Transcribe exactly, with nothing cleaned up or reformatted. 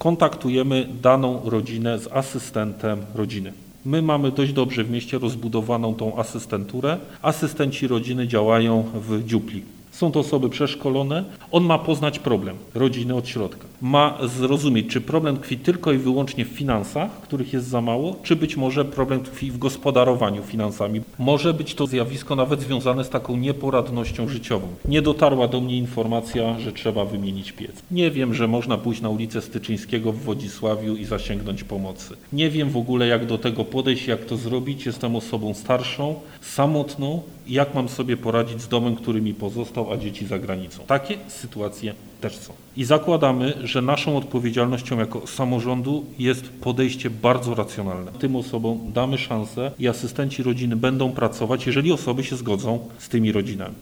kontaktujemy daną rodzinę z asystentem rodziny. My mamy dość dobrze w mieście rozbudowaną tą asystenturę. Asystenci rodziny działają w dziupli. Są to osoby przeszkolone. On ma poznać problem rodziny od środka. Ma zrozumieć, czy problem tkwi tylko i wyłącznie w finansach, których jest za mało, czy być może problem tkwi w gospodarowaniu finansami. Może być to zjawisko nawet związane z taką nieporadnością życiową. Nie dotarła do mnie informacja, że trzeba wymienić piec. Nie wiem, że można pójść na ulicę Styczyńskiego w Wodzisławiu i zasięgnąć pomocy. Nie wiem w ogóle, jak do tego podejść, jak to zrobić. Jestem osobą starszą, samotną i jak mam sobie poradzić z domem, który mi pozostał, a dzieci za granicą. Takie sytuacje też są. I zakładamy, że naszą odpowiedzialnością jako samorządu jest podejście bardzo racjonalne. Tym osobom damy szansę i asystenci rodziny będą pracować, jeżeli osoby się zgodzą z tymi rodzinami.